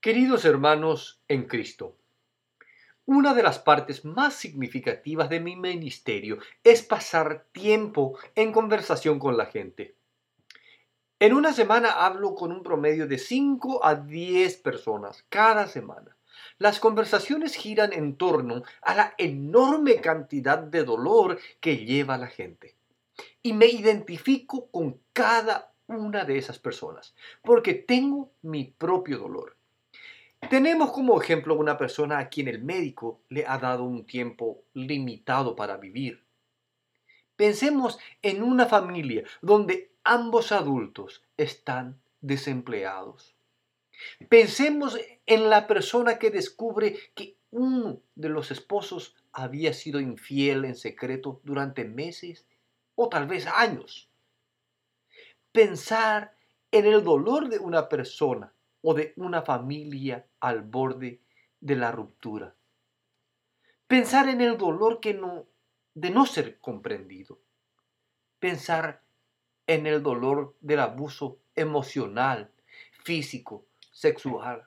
Queridos hermanos en Cristo, una de las partes más significativas de mi ministerio es pasar tiempo en conversación con la gente. En una semana hablo con un promedio de 5 a 10 personas cada semana. Las conversaciones giran en torno a la enorme cantidad de dolor que lleva la gente. Y me identifico con cada una de esas personas, porque tengo mi propio dolor. Tenemos como ejemplo una persona a quien el médico le ha dado un tiempo limitado para vivir. Pensemos en una familia donde ambos adultos están desempleados. Pensemos en la persona que descubre que uno de los esposos había sido infiel en secreto durante meses o tal vez años. Pensar en el dolor de una persona o de una familia al borde de la ruptura. Pensar en el dolor de no ser comprendido. Pensar en el dolor del abuso emocional, físico, sexual.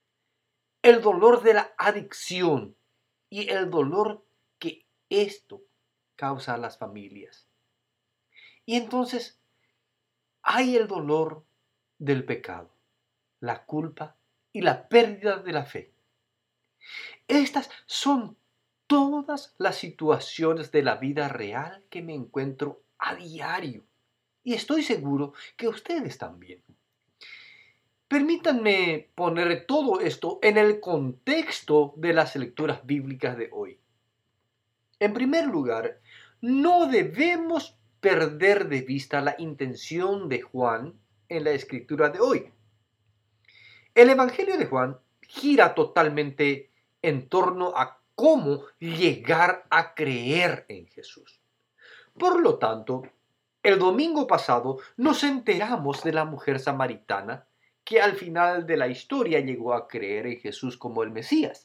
El dolor de la adicción y el dolor que esto causa a las familias. Y entonces hay el dolor del pecado, la culpa y la pérdida de la fe. Estas son todas las situaciones de la vida real que me encuentro a diario. Y estoy seguro que ustedes también. Permítanme poner todo esto en el contexto de las lecturas bíblicas de hoy. En primer lugar, no debemos perder de vista la intención de Juan en la escritura de hoy. El Evangelio de Juan gira totalmente en torno a cómo llegar a creer en Jesús. Por lo tanto, el domingo pasado nos enteramos de la mujer samaritana que al final de la historia llegó a creer en Jesús como el Mesías.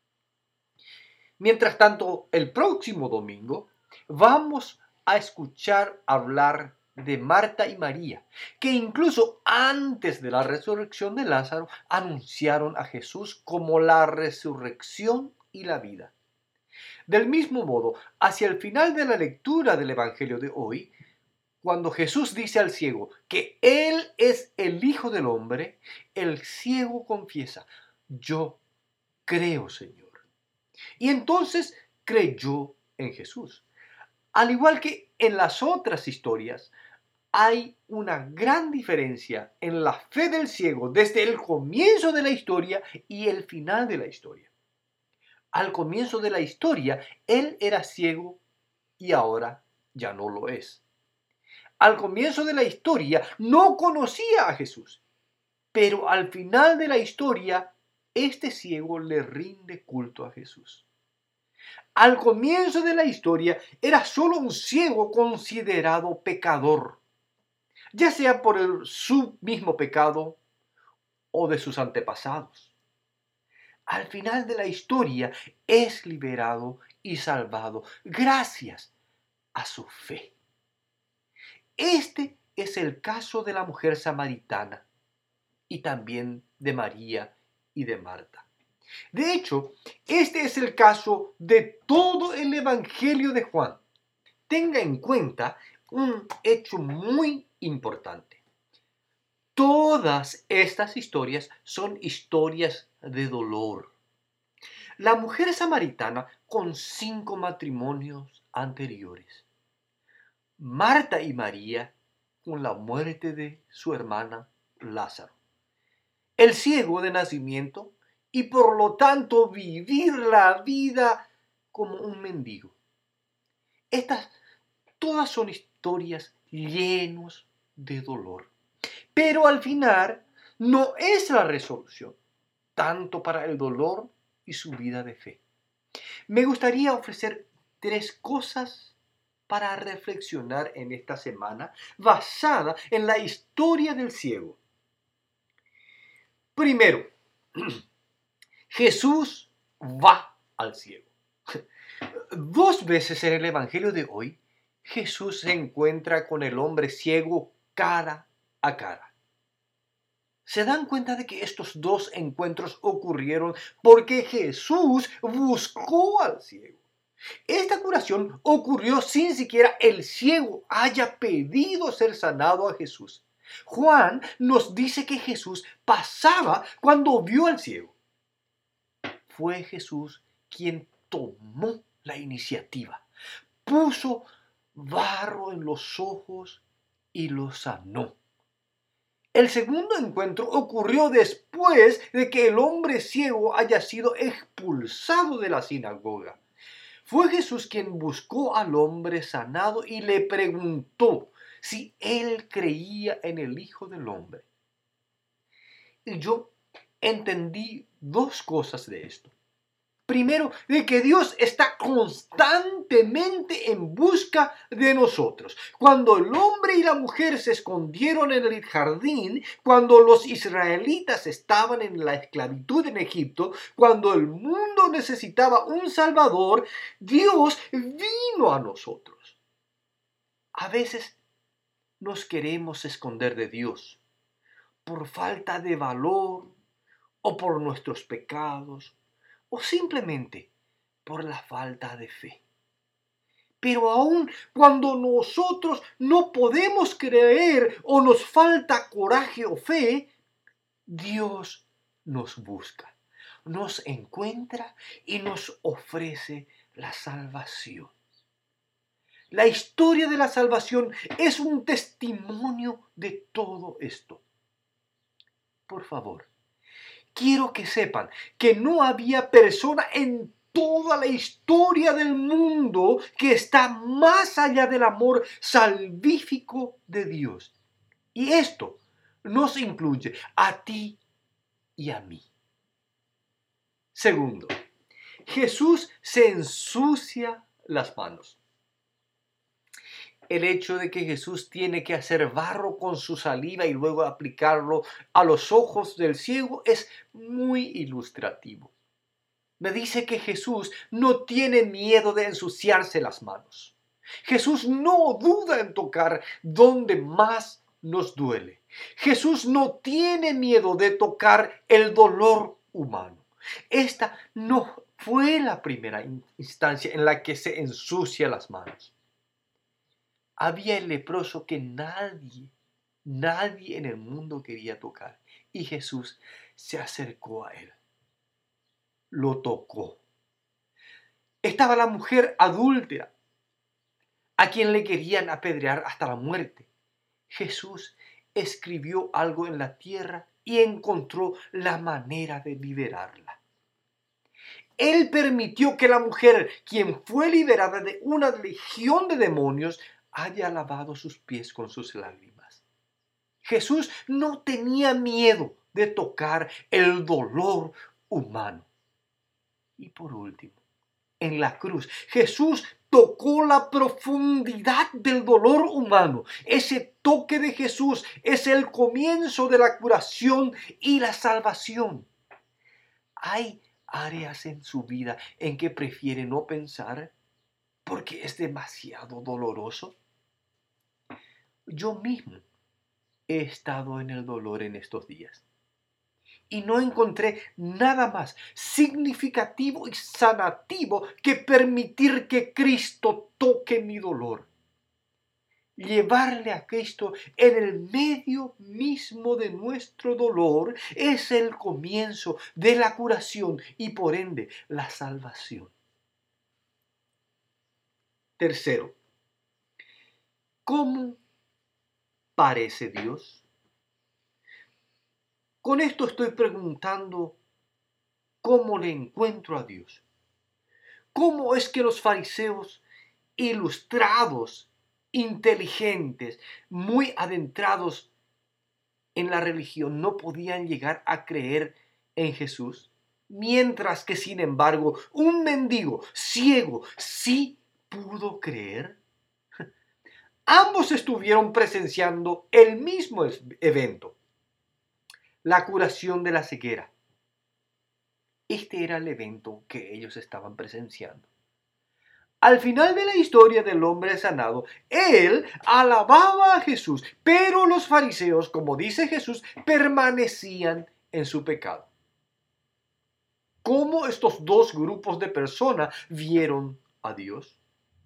Mientras tanto, el próximo domingo vamos a escuchar hablar de Marta y María, que incluso antes de la resurrección de Lázaro anunciaron a Jesús como la resurrección y la vida. Del mismo modo, hacia el final de la lectura del Evangelio de hoy, cuando Jesús dice al ciego que Él es el Hijo del Hombre, el ciego confiesa: yo creo, Señor. Y entonces creyó en Jesús. Al igual que en las otras historias, hay una gran diferencia en la fe del ciego desde el comienzo de la historia y el final de la historia. Al comienzo de la historia, él era ciego y ahora ya no lo es. Al comienzo de la historia no conocía a Jesús, pero al final de la historia, este ciego le rinde culto a Jesús. Al comienzo de la historia era solo un ciego considerado pecador, ya sea por su mismo pecado o de sus antepasados. Al final de la historia es liberado y salvado gracias a su fe. Este es el caso de la mujer samaritana y también de María y de Marta. De hecho, este es el caso de todo el Evangelio de Juan. Tenga en cuenta un hecho muy importante. Todas estas historias son historias de dolor. La mujer samaritana con 5 matrimonios anteriores. Marta y María con la muerte de su hermana Lázaro. El ciego de nacimiento y por lo tanto vivir la vida como un mendigo. Estas todas son historias llenas de dolor. Pero al final no es la resolución, tanto para el dolor y su vida de fe. Me gustaría ofrecer 3 cosas para reflexionar en esta semana basada en la historia del ciego. Primero, Jesús va al ciego. 2 veces en el Evangelio de hoy, Jesús se encuentra con el hombre ciego cara a cara. Se dan cuenta de que estos dos encuentros ocurrieron porque Jesús buscó al ciego. Esta curación ocurrió sin siquiera el ciego haya pedido ser sanado a Jesús. Juan nos dice que Jesús pasaba cuando vio al ciego. Fue Jesús quien tomó la iniciativa, puso barro en los ojos y lo sanó. El segundo encuentro ocurrió después de que el hombre ciego haya sido expulsado de la sinagoga. Fue Jesús quien buscó al hombre sanado y le preguntó si él creía en el Hijo del Hombre. Y yo entendí dos cosas de esto. Primero, de que Dios está constantemente en busca de nosotros. Cuando el hombre y la mujer se escondieron en el jardín, cuando los israelitas estaban en la esclavitud en Egipto, cuando el mundo necesitaba un Salvador, Dios vino a nosotros. A veces nos queremos esconder de Dios por falta de valor o por nuestros pecados, o simplemente por la falta de fe. Pero aun cuando nosotros no podemos creer o nos falta coraje o fe, Dios nos busca, nos encuentra y nos ofrece la salvación. La historia de la salvación es un testimonio de todo esto. Por favor, quiero que sepan que no había persona en toda la historia del mundo que está más allá del amor salvífico de Dios. Y esto nos incluye a ti y a mí. Segundo, Jesús se ensucia las manos. El hecho de que Jesús tiene que hacer barro con su saliva y luego aplicarlo a los ojos del ciego es muy ilustrativo. Me dice que Jesús no tiene miedo de ensuciarse las manos. Jesús no duda en tocar donde más nos duele. Jesús no tiene miedo de tocar el dolor humano. Esta no fue la primera instancia en la que se ensucia las manos. Había el leproso que nadie en el mundo quería tocar. Y Jesús se acercó a él. Lo tocó. Estaba la mujer adúltera, a quien le querían apedrear hasta la muerte. Jesús escribió algo en la tierra y encontró la manera de liberarla. Él permitió que la mujer, quien fue liberada de una legión de demonios, haya lavado sus pies con sus lágrimas. Jesús no tenía miedo de tocar el dolor humano. Y por último, en la cruz, Jesús tocó la profundidad del dolor humano. Ese toque de Jesús es el comienzo de la curación y la salvación. Hay áreas en su vida en que prefiere no pensar porque es demasiado doloroso. Yo mismo he estado en el dolor en estos días y no encontré nada más significativo y sanativo que permitir que Cristo toque mi dolor. Llevarle a Cristo en el medio mismo de nuestro dolor es el comienzo de la curación y por ende la salvación. Tercero, ¿cómo parece Dios? Con esto estoy preguntando cómo le encuentro a Dios. ¿Cómo es que los fariseos ilustrados, inteligentes, muy adentrados en la religión no podían llegar a creer en Jesús? Mientras que, sin embargo, un mendigo ciego sí pudo creer. Ambos estuvieron presenciando el mismo evento, la curación de la ceguera. Este era el evento que ellos estaban presenciando. Al final de la historia del hombre sanado, él alababa a Jesús, pero los fariseos, como dice Jesús, permanecían en su pecado. ¿Cómo estos dos grupos de personas vieron a Dios?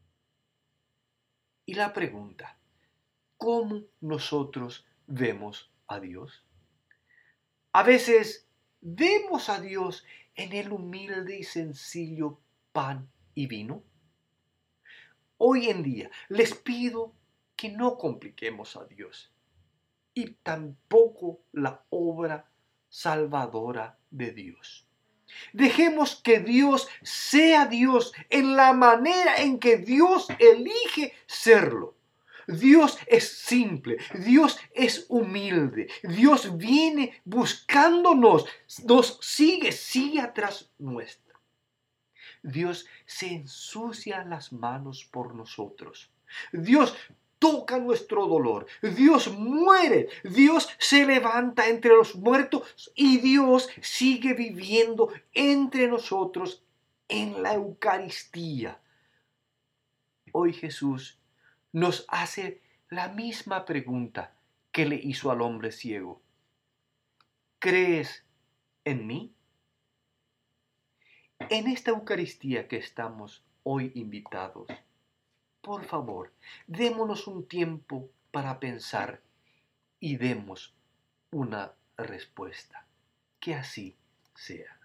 Y la pregunta, ¿cómo nosotros vemos a Dios? A veces vemos a Dios en el humilde y sencillo pan y vino. Hoy en día les pido que no compliquemos a Dios y tampoco la obra salvadora de Dios. Dejemos que Dios sea Dios en la manera en que Dios elige serlo. Dios es simple, Dios es humilde, Dios viene buscándonos, nos sigue atrás nuestro. Dios se ensucia las manos por nosotros. Dios toca nuestro dolor. Dios muere. Dios se levanta entre los muertos y Dios sigue viviendo entre nosotros en la Eucaristía. Hoy Jesús nos hace la misma pregunta que le hizo al hombre ciego. ¿Crees en mí? En esta Eucaristía que estamos hoy invitados, por favor, démonos un tiempo para pensar y demos una respuesta. Que así sea.